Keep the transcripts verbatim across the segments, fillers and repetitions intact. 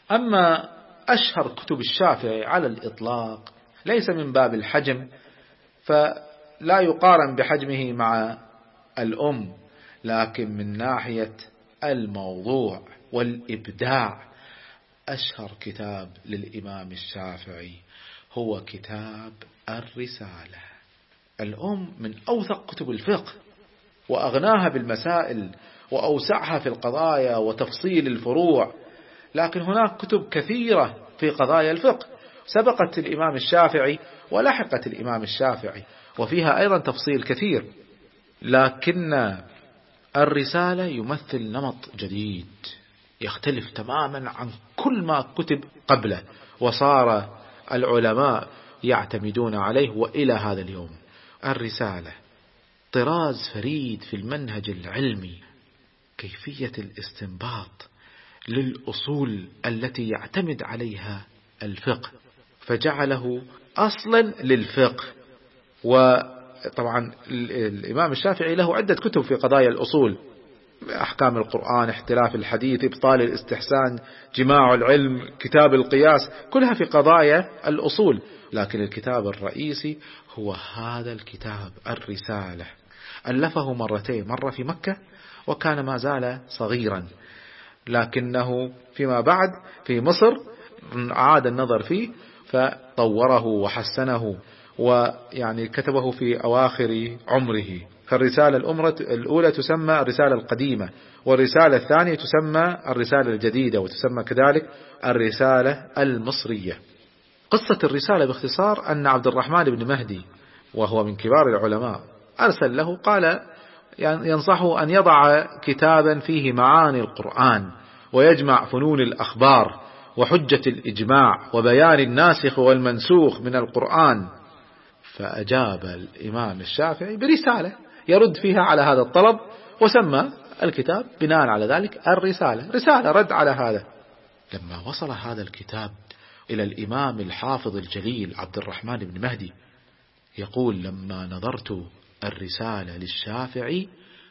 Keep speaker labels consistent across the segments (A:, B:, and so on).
A: أما أشهر كتب الشافعي على الإطلاق ليس من باب الحجم، فلا يقارن بحجمه مع الأم، لكن من ناحية الموضوع والإبداع أشهر كتاب للإمام الشافعي هو كتاب الرسالة. الأم من أوثق كتب الفقه وأغناها بالمسائل وأوسعها في القضايا وتفصيل الفروع، لكن هناك كتب كثيرة في قضايا الفقه سبقت الإمام الشافعي ولحقت الإمام الشافعي وفيها أيضا تفصيل كثير، لكن الرسالة يمثل نمط جديد يختلف تماما عن كل ما كتب قبله، وصار العلماء يعتمدون عليه وإلى هذا اليوم. الرسالة طراز فريد في المنهج العلمي، كيفية الاستنباط للأصول التي يعتمد عليها الفقه، فجعله أصلا للفقه. وطبعا الإمام الشافعي له عدة كتب في قضايا الأصول: أحكام القرآن، اختلاف الحديث، إبطال الاستحسان، جماع العلم، كتاب القياس، كلها في قضايا الأصول. لكن الكتاب الرئيسي هو هذا الكتاب الرسالة، ألفه مرتين، مرة في مكة وكان ما زال صغيرا، لكنه فيما بعد في مصر عاد النظر فيه فطوره وحسنه، ويعني كتبه في أواخر عمره. فالرسالة الأولى تسمى الرسالة القديمة، والرسالة الثانية تسمى الرسالة الجديدة، وتسمى كذلك الرسالة المصرية. قصة الرسالة باختصار أن عبد الرحمن بن مهدي وهو من كبار العلماء أرسل له، قال ينصحه أن يضع كتابا فيه معاني القرآن ويجمع فنون الأخبار وحجة الإجماع وبيان الناسخ والمنسوخ من القرآن. فأجاب الإمام الشافعي برسالة يرد فيها على هذا الطلب، وسمى الكتاب بناء على ذلك الرسالة، رسالة رد على هذا. لما وصل هذا الكتاب إلى الإمام الحافظ الجليل عبد الرحمن بن مهدي، يقول: لما نظرت الرسالة للشافعي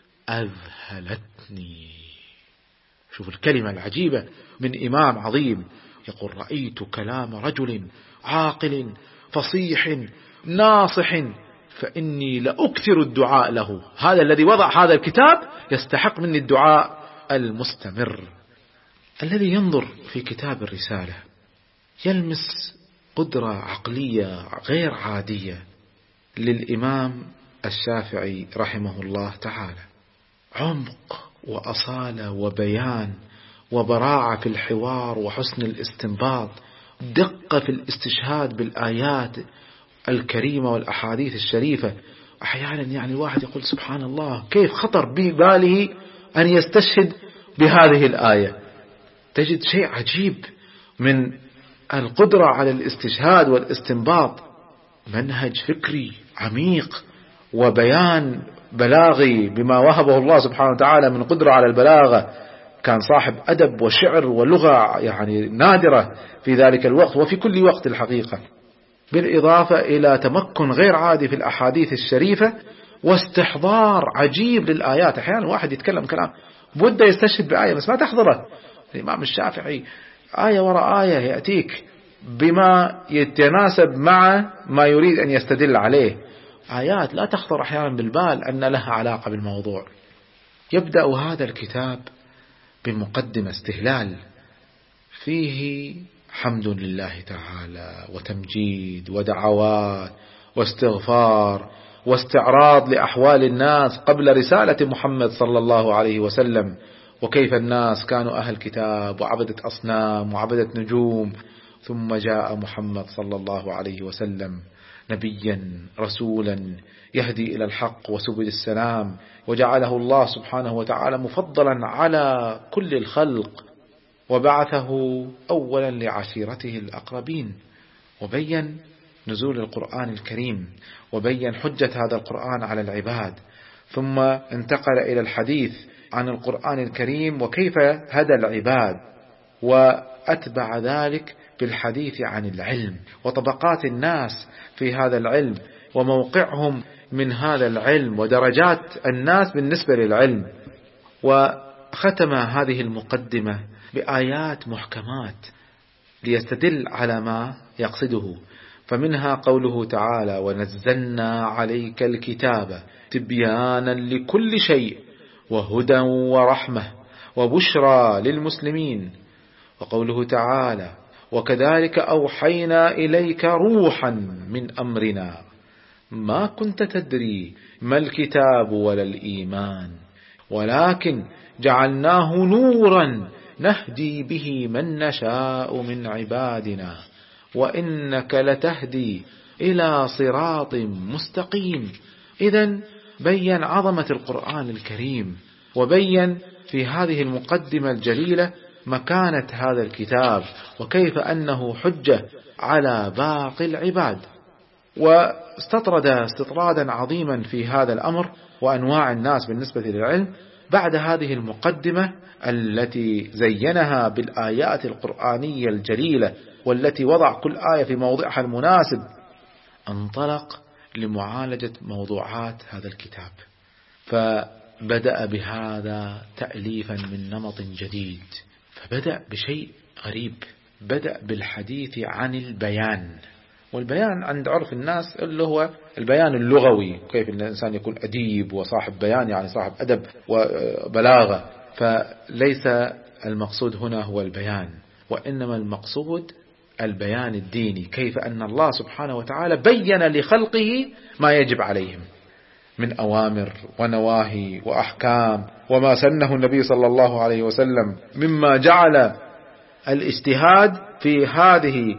A: أذهلتني. شوف الكلمة العجيبة من إمام عظيم، يقول: رأيت كلام رجل عاقل فصيح ناصح فإني لأكثر الدعاء له. هذا الذي وضع هذا الكتاب يستحق مني الدعاء المستمر. الذي ينظر في كتاب الرسالة يلمس قدرة عقلية غير عادية للإمام الشافعي رحمه الله تعالى، عمق وأصالة وبيان وبراعة في الحوار وحسن الاستنباط، دقة في الاستشهاد بالآيات الكريمة والأحاديث الشريفة. أحيانا يعني الواحد يقول: سبحان الله، كيف خطر بباله أن يستشهد بهذه الآية؟ تجد شيء عجيب من القدرة على الاستشهاد والاستنباط، منهج فكري عميق وبيان بلاغي بما وهبه الله سبحانه وتعالى من قدرة على البلاغة. كان صاحب أدب وشعر ولغة يعني نادرة في ذلك الوقت وفي كل وقت الحقيقة، بالإضافة إلى تمكن غير عادي في الأحاديث الشريفة واستحضار عجيب للآيات. أحيانا واحد يتكلم كلام بده يستشهد بآية بس ما تحضره. الإمام الشافعي آية وراء آية يأتيك بما يتناسب مع ما يريد أن يستدل عليه، آيات لا تخطر أحيانا بالبال أن لها علاقة بالموضوع. يبدأ هذا الكتاب بمقدمة استهلال فيه حمد لله تعالى وتمجيد ودعوات واستغفار واستعراض لأحوال الناس قبل رسالة محمد صلى الله عليه وسلم، وكيف الناس كانوا أهل كتاب وعبدة أصنام وعبدة نجوم، ثم جاء محمد صلى الله عليه وسلم نبيا رسولا يهدي إلى الحق وسبل السلام، وجعله الله سبحانه وتعالى مفضلا على كل الخلق، وبعثه أولا لعشيرته الأقربين، وبين نزول القرآن الكريم وبين حجة هذا القرآن على العباد، ثم انتقل إلى الحديث عن القرآن الكريم وكيف هدى العباد، وأتبع ذلك بالحديث عن العلم وطبقات الناس في هذا العلم وموقعهم من هذا العلم ودرجات الناس بالنسبة للعلم. وختم هذه المقدمة بآيات محكمات ليستدل على ما يقصده. فمنها قوله تعالى: ونزلنا عليك الكتاب تبيانا لكل شيء وهدى ورحمة وبشرى للمسلمين. وقوله تعالى: وكذلك أوحينا إليك روحا من أمرنا ما كنت تدري ما الكتاب ولا الإيمان ولكن جعلناه نورا نهدي به من نشاء من عبادنا وإنك لتهدي إلى صراط مستقيم. إذن بين عظمة القرآن الكريم، وبين في هذه المقدمة الجليلة مكانة هذا الكتاب وكيف أنه حجة على باقي العباد. واستطرد استطرادا عظيما في هذا الأمر وأنواع الناس بالنسبة للعلم بعد هذه المقدمة التي زينها بالآيات القرآنية الجليلة والتي وضع كل آية في موضعها المناسب. انطلق لمعالجة موضوعات هذا الكتاب، فبدأ بهذا تأليفا من نمط جديد. فبدأ بشيء غريب، بدأ بالحديث عن البيان. والبيان عند عرف الناس اللي هو البيان اللغوي، كيف الإنسان يكون أديب وصاحب بيان، يعني صاحب أدب وبلاغة. فليس المقصود هنا هو البيان، وإنما المقصود البيان الديني، كيف أن الله سبحانه وتعالى بين لخلقه ما يجب عليهم من أوامر ونواهي وأحكام، وما سنه النبي صلى الله عليه وسلم مما جعل الاجتهاد في هذه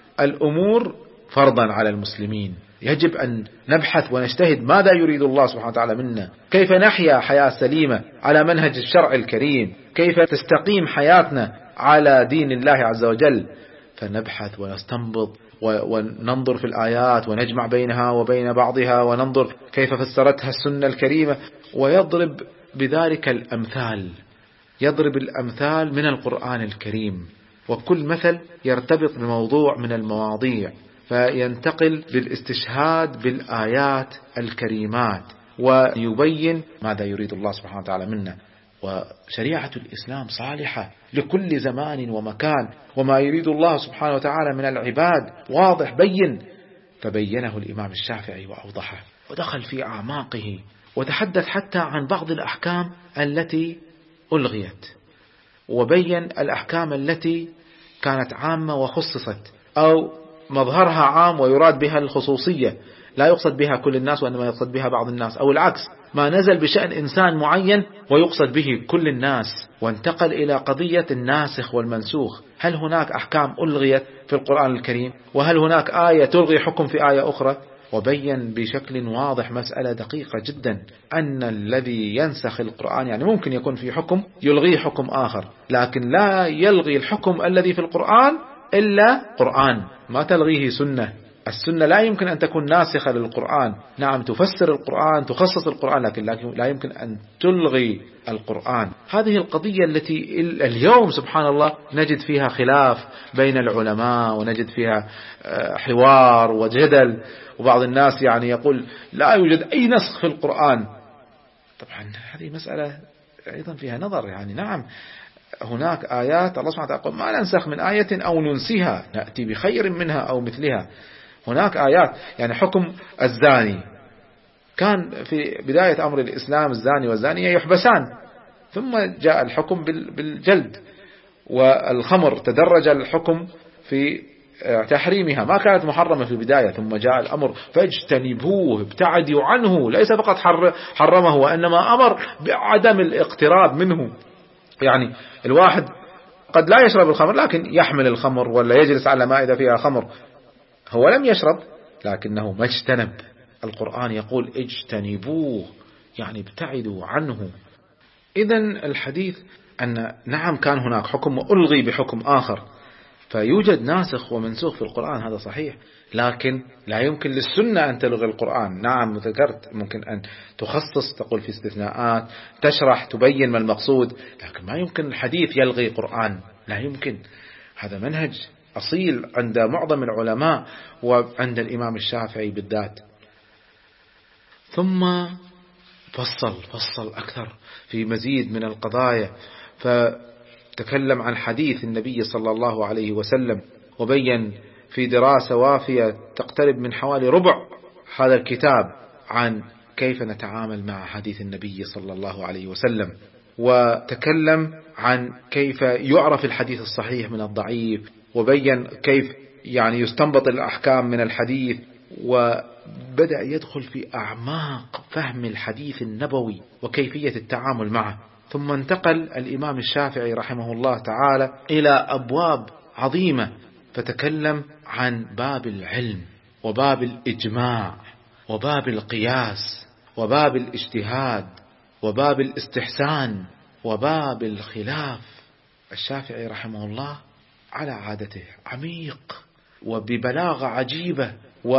A: الأمور فرضا على المسلمين. يجب أن نبحث ونجتهد ماذا يريد الله سبحانه وتعالى منا، كيف نحيا حياة سليمة على منهج الشرع الكريم، كيف تستقيم حياتنا على دين الله عز وجل. فنبحث ونستنبط وننظر في الآيات ونجمع بينها وبين بعضها وننظر كيف فسرتها السنة الكريمة، ويضرب بذلك الأمثال، يضرب الأمثال من القرآن الكريم، وكل مثل يرتبط بموضوع من المواضيع، فينتقل بالاستشهاد بالآيات الكريمات ويبين ماذا يريد الله سبحانه وتعالى منا. وشريعة الإسلام صالحة لكل زمان ومكان، وما يريد الله سبحانه وتعالى من العباد واضح بين. فبينه الإمام الشافعي وأوضحه ودخل في أعماقه، وتحدث حتى عن بعض الأحكام التي ألغيت، وبين الأحكام التي كانت عامة وخصصت، أو مظهرها عام ويراد بها الخصوصية، لا يقصد بها كل الناس وإنما يقصد بها بعض الناس، أو العكس، ما نزل بشأن إنسان معين ويقصد به كل الناس. وانتقل إلى قضية الناسخ والمنسوخ، هل هناك أحكام ألغيت في القرآن الكريم، وهل هناك آية تلغي حكم في آية أخرى. وبين بشكل واضح مسألة دقيقة جدا، أن الذي ينسخ القرآن يعني ممكن يكون في حكم يلغي حكم آخر، لكن لا يلغي الحكم الذي في القرآن إلا قرآن، ما تلغيه سنة. السنة لا يمكن أن تكون ناسخة للقرآن، نعم تفسر القرآن تخصص القرآن، لكن لا يمكن أن تلغي القرآن. هذه القضية التي اليوم سبحان الله نجد فيها خلاف بين العلماء، ونجد فيها حوار وجدل، وبعض الناس يعني يقول لا يوجد أي نسخ في القرآن. طبعا هذه مسألة أيضا فيها نظر، يعني نعم هناك آيات الله سبحانه وتعالى ما ننسخ من آية أو ننسيها نأتي بخير منها أو مثلها. هناك آيات يعني حكم الزاني كان في بداية أمر الإسلام الزاني والزانية يحبسان، ثم جاء الحكم بالجلد، والخمر تدرج الحكم في تحريمها، ما كانت محرمة في البداية، ثم جاء الأمر فاجتنبوه ابتعدوا عنه، ليس فقط حرمه وإنما أمر بعدم الاقتراب منه. يعني الواحد قد لا يشرب الخمر لكن يحمل الخمر ولا يجلس على مائدة فيها خمر، هو لم يشرب لكنه ما اجتنب. القرآن يقول اجتنبوه يعني ابتعدوا عنه. إذن الحديث أن نعم كان هناك حكم وألغي بحكم آخر، فيوجد ناسخ ومنسوخ في القرآن، هذا صحيح، لكن لا يمكن للسنة أن تلغي القرآن. نعم ذكرت ممكن أن تخصص، تقول في استثناءات، تشرح، تبين ما المقصود، لكن ما يمكن الحديث يلغي قرآن، لا يمكن. هذا منهج أصيل عند معظم العلماء وعند الإمام الشافعي بالذات. ثم فصل فصل أكثر في مزيد من القضايا، تكلم عن حديث النبي صلى الله عليه وسلم، وبين في دراسة وافية تقترب من حوالي ربع هذا الكتاب عن كيف نتعامل مع حديث النبي صلى الله عليه وسلم، وتكلم عن كيف يعرف الحديث الصحيح من الضعيف، وبين كيف يعني يستنبط الأحكام من الحديث، وبدأ يدخل في أعماق فهم الحديث النبوي وكيفية التعامل معه. ثم انتقل الإمام الشافعي رحمه الله تعالى إلى أبواب عظيمة، فتكلم عن باب العلم وباب الإجماع وباب القياس وباب الاجتهاد وباب الاستحسان وباب الخلاف. الشافعي رحمه الله على عادته عميق وببلاغة عجيبة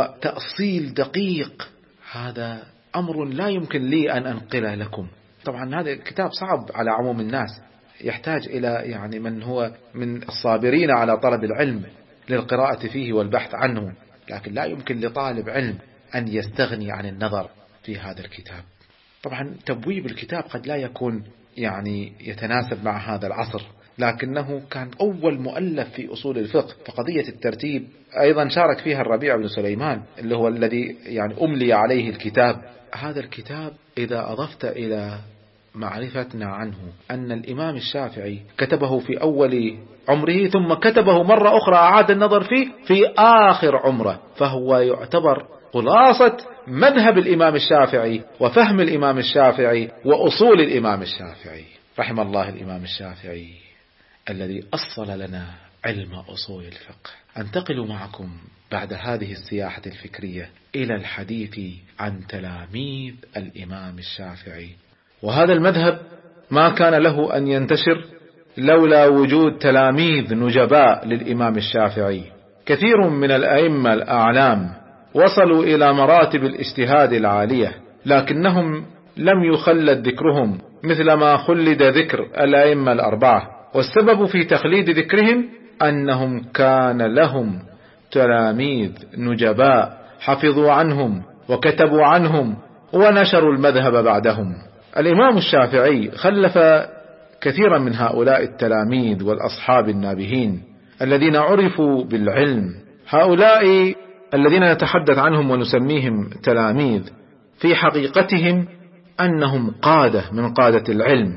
A: وتأصيل دقيق، هذا أمر لا يمكن لي أن أنقله لكم. طبعا هذا الكتاب صعب على عموم الناس، يحتاج إلى يعني من هو من الصابرين على طلب العلم للقراءة فيه والبحث عنه، لكن لا يمكن لطالب علم أن يستغني عن النظر في هذا الكتاب. طبعا تبويب الكتاب قد لا يكون يعني يتناسب مع هذا العصر، لكنه كان أول مؤلف في أصول الفقه، فقضية الترتيب أيضا شارك فيها الربيع بن سليمان اللي هو الذي يعني أملي عليه الكتاب. هذا الكتاب إذا أضفت إلى معرفتنا عنه أن الإمام الشافعي كتبه في أول عمره ثم كتبه مرة أخرى أعاد النظر فيه في آخر عمره، فهو يعتبر خلاصة مذهب الإمام الشافعي وفهم الإمام الشافعي وأصول الإمام الشافعي رحم الله الإمام الشافعي الذي أصل لنا علم أصول الفقه. أنتقل معكم بعد هذه السياحة الفكرية إلى الحديث عن تلاميذ الإمام الشافعي. وهذا المذهب ما كان له أن ينتشر لولا وجود تلاميذ نجباء للإمام الشافعي. كثير من الأئمة الأعلام وصلوا إلى مراتب الاجتهاد العالية، لكنهم لم يخلد ذكرهم مثل ما خلد ذكر الأئمة الأربعة، والسبب في تخليد ذكرهم أنهم كان لهم تلاميذ نجباء حفظوا عنهم وكتبوا عنهم ونشروا المذهب بعدهم. الإمام الشافعي خلف كثيرا من هؤلاء التلاميذ والأصحاب النابهين الذين عرفوا بالعلم. هؤلاء الذين نتحدث عنهم ونسميهم تلاميذ في حقيقتهم أنهم قادة من قادة العلم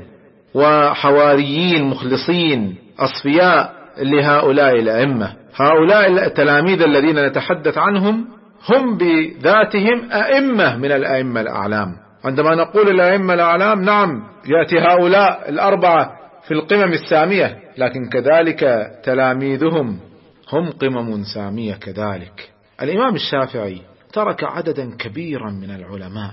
A: وحواريين مخلصين أصفياء لهؤلاء الأئمة. هؤلاء التلاميذ الذين نتحدث عنهم هم بذاتهم أئمة من الأئمة الأعلام. عندما نقول الأئمة الأعلام نعم يأتي هؤلاء الأربعة في القمم السامية، لكن كذلك تلاميذهم هم قمم سامية كذلك. الإمام الشافعي ترك عددا كبيرا من العلماء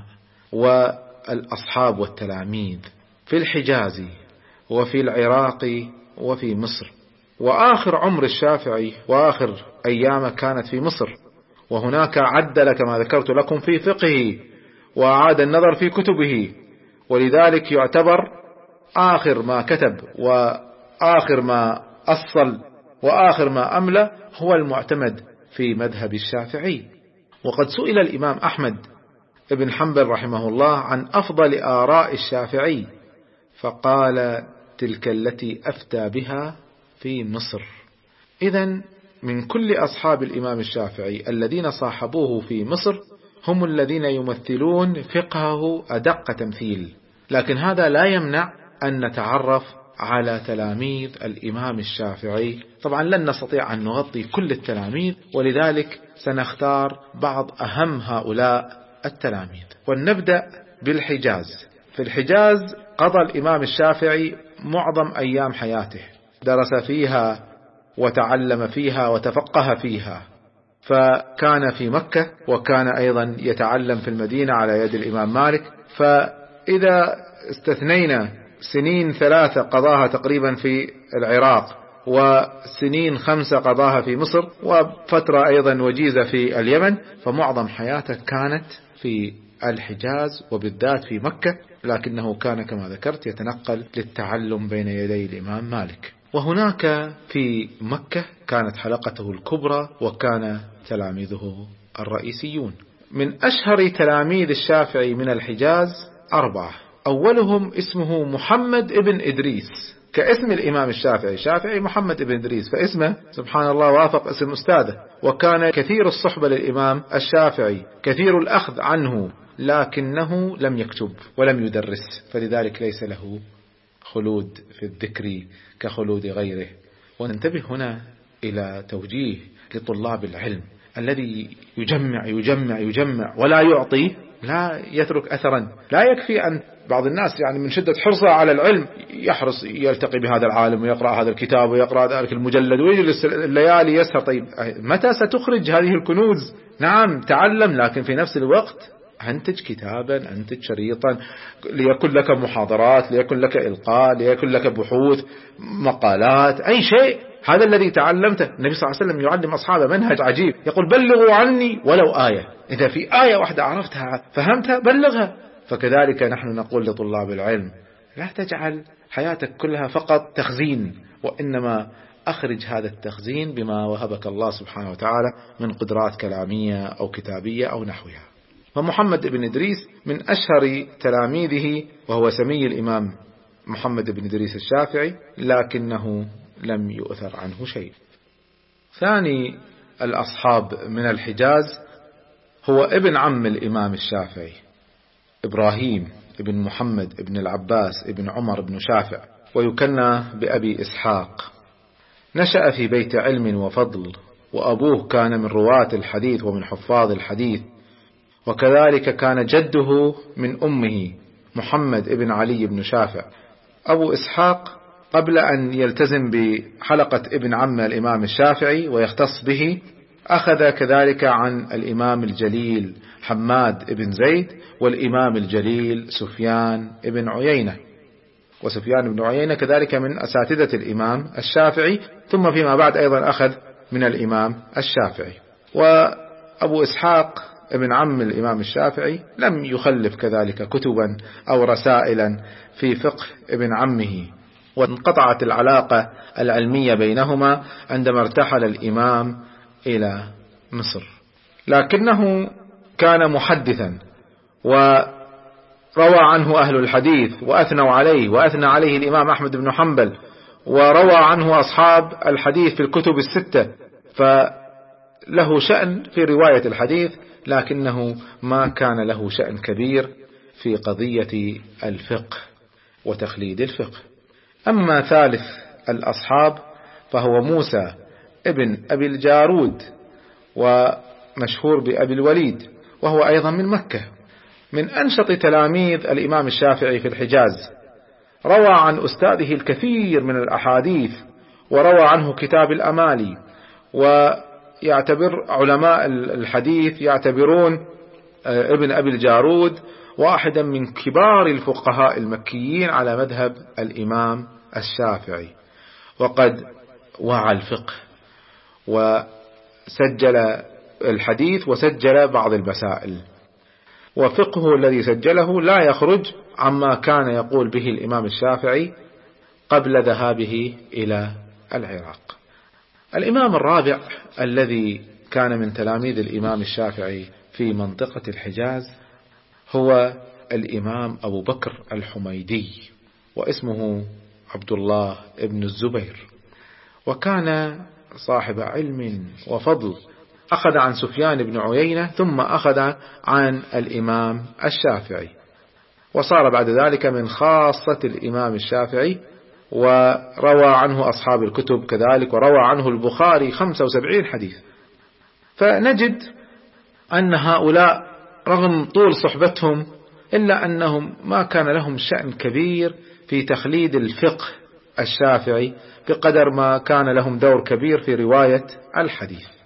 A: والأصحاب والتلاميذ في الحجاز وفي العراق وفي مصر، وآخر عمر الشافعي وآخر أيام كانت في مصر، وهناك عدل كما ذكرت لكم في فقهه وأعاد النظر في كتبه، ولذلك يعتبر آخر ما كتب وآخر ما أصل وآخر ما أملى هو المعتمد في مذهب الشافعي. وقد سئل الإمام أحمد ابن حنبل رحمه الله عن أفضل آراء الشافعي فقال تلك التي أفتى بها في مصر. إذن من كل أصحاب الإمام الشافعي الذين صاحبوه في مصر هم الذين يمثلون فقهه أدق تمثيل، لكن هذا لا يمنع أن نتعرف على تلاميذ الإمام الشافعي. طبعا لن نستطيع أن نغطي كل التلاميذ، ولذلك سنختار بعض أهم هؤلاء التلاميذ. ونبدأ بالحجاز. في الحجاز قضى الإمام الشافعي معظم أيام حياته، درس فيها وتعلم فيها وتفقه فيها، فكان في مكة وكان أيضا يتعلم في المدينة على يد الإمام مالك. فإذا استثنينا سنين ثلاثة قضاها تقريبا في العراق وسنين خمسة قضاها في مصر وفترة أيضا وجيزة في اليمن، فمعظم حياته كانت في الحجاز وبالذات في مكة، لكنه كان كما ذكرت يتنقل للتعلم بين يدي الإمام مالك. وهناك في مكة كانت حلقته الكبرى وكان تلاميذه الرئيسيون. من أشهر تلاميذ الشافعي من الحجاز أربعة، أولهم اسمه محمد ابن إدريس، كاسم الإمام الشافعي، الشافعي محمد بن إدريس، فاسمه سبحان الله وافق اسم أستاذه، وكان كثير الصحبة للإمام الشافعي، كثير الأخذ عنه، لكنه لم يكتب ولم يدرس، فلذلك ليس له خلود في الذكر كخلود غيره. وننتبه هنا إلى توجيه لطلاب العلم، الذي يجمع يجمع يجمع ولا يعطي لا يترك أثرا. لا يكفي أن بعض الناس يعني من شدة حرصه على العلم يحرص يلتقي بهذا العالم ويقرأ هذا الكتاب ويقرأ ذلك المجلد ويجلس الليالي يسهر. طيب متى ستخرج هذه الكنوز؟ نعم تعلم، لكن في نفس الوقت أنتج كتابا، أنتج شريطا، ليكن لك محاضرات، ليكن لك إلقاء، ليكن لك بحوث، مقالات، أي شيء. هذا الذي تعلمته. النبي صلى الله عليه وسلم يعلم أصحابه منهج عجيب، يقول بلغوا عني ولو آية. إذا في آية واحدة عرفتها فهمتها بلغها. فكذلك نحن نقول لطلاب العلم لا تجعل حياتك كلها فقط تخزين، وإنما أخرج هذا التخزين بما وهبك الله سبحانه وتعالى من قدرات كلامية أو كتابية أو نحوها. فمحمد بن إدريس من أشهر تلاميذه، وهو سمي الإمام محمد بن إدريس الشافعي، لكنه لم يؤثر عنه شيء. ثاني الأصحاب من الحجاز هو ابن عم الإمام الشافعي إبراهيم ابن محمد ابن العباس ابن عمر بن شافع، ويكنى بأبي إسحاق. نشأ في بيت علم وفضل، وأبوه كان من رواة الحديث ومن حفاظ الحديث، وكذلك كان جده من أمه محمد ابن علي بن شافع. أبو إسحاق قبل أن يلتزم بحلقة ابن عم الإمام الشافعي ويختص به، أخذ كذلك عن الإمام الجليل حماد بن زيد والإمام الجليل سفيان بن عيينة، وسفيان بن عيينة كذلك من أساتذة الإمام الشافعي، ثم فيما بعد أيضا أخذ من الإمام الشافعي. وأبو إسحاق ابن عم الإمام الشافعي لم يخلف كذلك كتبا أو رسائلا في فقه ابن عمه، وانقطعت العلاقة العلمية بينهما عندما ارتحل الإمام إلى مصر. لكنه كان محدثا، وروى عنه أهل الحديث وأثنوا عليه، وأثنى عليه الإمام أحمد بن حنبل، وروى عنه أصحاب الحديث في الكتب الستة، فله شأن في رواية الحديث، لكنه ما كان له شأن كبير في قضية الفقه وتخليد الفقه. أما ثالث الأصحاب فهو موسى ابن أبي الجارود، ومشهور بأبي الوليد، وهو أيضا من مكة، من أنشط تلاميذ الإمام الشافعي في الحجاز. روى عن أستاذه الكثير من الأحاديث، وروى عنه كتاب الأمالي، ويعتبر علماء الحديث يعتبرون ابن أبي الجارود واحدا من كبار الفقهاء المكيين على مذهب الإمام الشافعي، وقد وعى الفقه وسجل الحديث وسجل بعض المسائل، وفقهه الذي سجله لا يخرج عما كان يقول به الإمام الشافعي قبل ذهابه إلى العراق. الإمام الرابع الذي كان من تلاميذ الإمام الشافعي في منطقة الحجاز هو الإمام أبو بكر الحميدي، واسمه عبد الله ابن الزبير، وكان صاحب علم وفضل. أخذ عن سفيان بن عيينة، ثم أخذ عن الإمام الشافعي، وصار بعد ذلك من خاصة الإمام الشافعي، وروى عنه أصحاب الكتب كذلك، وروى عنه البخاري خمسة وسبعين حديث. فنجد أن هؤلاء رغم طول صحبتهم إلا أنهم ما كان لهم شأن كبير في تخليد الفقه الشافعي بقدر ما كان لهم دور كبير في رواية الحديث.